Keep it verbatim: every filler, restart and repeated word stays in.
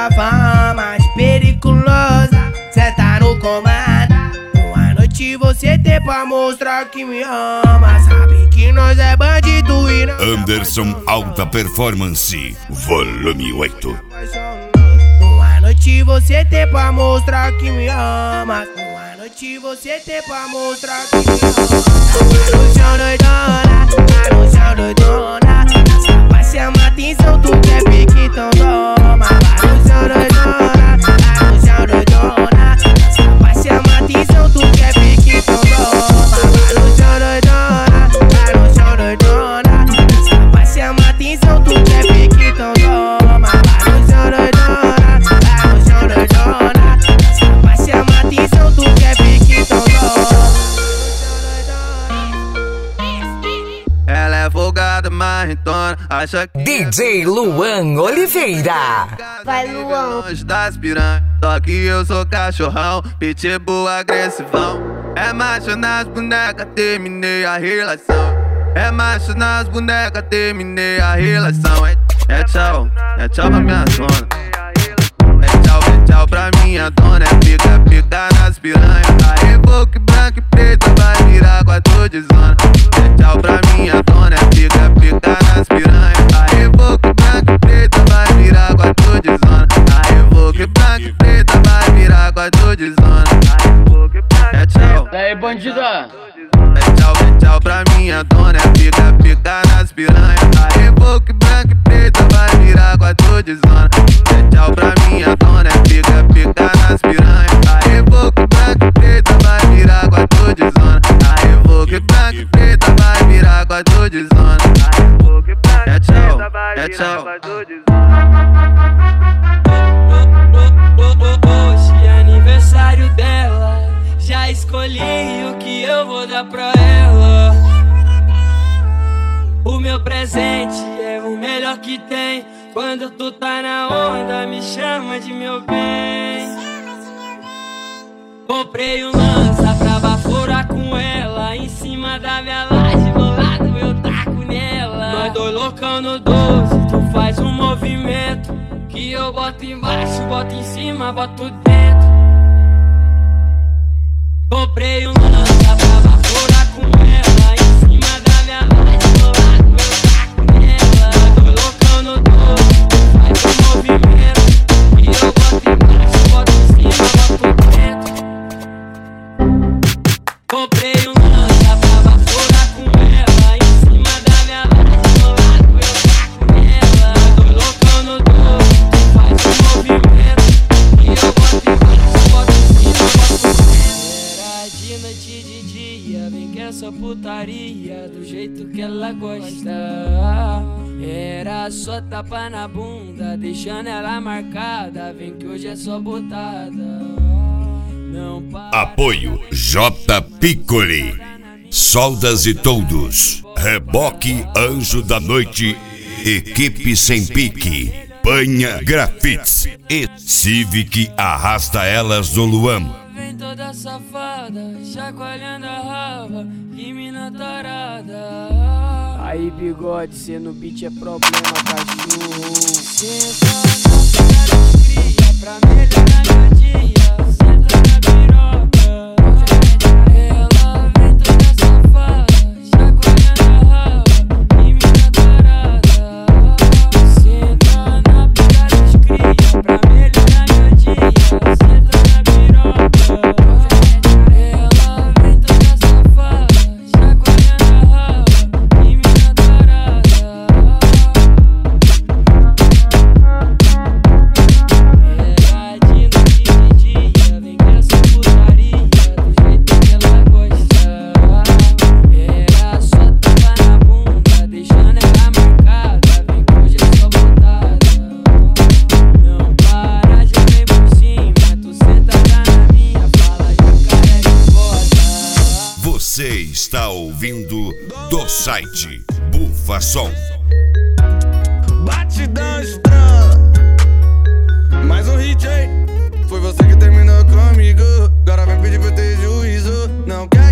essa fama de periculosa, cê tá no comando. Uma noite você tem pra mostrar que me ama. Sabe que nós é bandido e não Anderson Alta Performance, volume oito. Uma noite você tem pra mostrar que me ama. Uma noite você tem pra mostrar que me ama. Tá no chão doidona, tá no chão doidona. Essa vai chamar atenção, tu quer pique, então toma. Tá no chão doidona, tá no chão doidona. Essa vai chamar atenção, tu quer pique, então toma. Tá no chão doidona, tá no chão doidona. Essa vai chamar atenção, tu quer pique, então toma. Tá no chão doidona, tá no chão doidona. Essa vai chamar atenção, tu quer pique, então toma. Ela é folgada, marretona, acha que D J Luan Oliveira. Vai, Luan. longe das piranhas. Só que eu sou cachorrão, pitbull agressivão. É macho nas bonecas, terminei a relação. É macho nas bonecas, terminei a relação. É, é tchau, é tchau pra minha zona. É tchau, é tchau pra minha dona. É pica, pica nas piranhas. A Evoque branca e preta vai virar quatro de zona. É tchau pra minha dona. É pica, pica nas piranhas. A Evoque branca e preta vai virar quatro de zona. A Evoque branca e preta vai virar quatro de zona. É tchau. E aí, bandida? É tchau, é tchau pra minha dona. É pica, pica nas piranhas. A Evoque branca e preta vai virar quatro de zona. É tchau pra minha dona. É pica, pica nas piranhas. A Evoque branca e preta vai virar quatro de zona. A Evoque branca e preta vai virar quatro de zona. É tchau, é tchau. Hoje é aniversário dela, já escolhi o que eu vou dar pra ela. O meu presente é o melhor que tem. Quando tu tá na onda, me chama de meu bem. Comprei um lança pra baforar com ela. Em cima da minha laje, do lado eu taco nela. Nós dois loucão no doze, tu faz um movimento que eu boto embaixo, boto em cima, boto dentro. Comprei um lança pra baforar com ela. Em cima da minha laje, do lado eu taco nela. Nós dois loucão no doze, tu faz um movimento que eu boto embaixo, boto em cima, boto dentro. Comprei um lança pra baforar com ela. Em cima da minha laje, do lado eu taco nela. Nós dois loucão no doze, tu faz um movimento que eu boto embaixo, boto em cima, boto dentro. Era de noite de dia, vem que essa putaria do jeito que ela gosta. Era só tapa na bunda, deixando ela marcada. Vem que hoje é só botada. Não para. Apoio J Piccoli, Soldas e Toldos, Reboque Anjo da Noite, Equipe Sem Pique, Panha Grafites e Civic Arrasta Elas do Luan. Vem toda safada, chacoalhando a raba, que mina tarada. Aí, bigode, cê no beat é problema, cachorro. Senta na pegada de cria, pra melhorar meu dia. Senta na piroca. Ela vem toda safada, chacoalhando a raba, que mina tarada. Senta na pegada de cria, pra melhorar meu dia. Senta na piroca. Ela vem toda safada, chacoalhando a raba, que mina tarada. Era de noite de dia, vem com essa putaria do jeito que ela gosta. Era só tapa na bunda, deixando ela marcada. Vem que hoje é só botada. Não para, já vem por cima. Tu sentada na minha, fala de cara de foda. Você está ouvindo do site Bufa Som. Batidão estranha. Mais um hit, hein? Foi você que terminou comigo. Agora vem pedir pra eu ter juízo. Não quer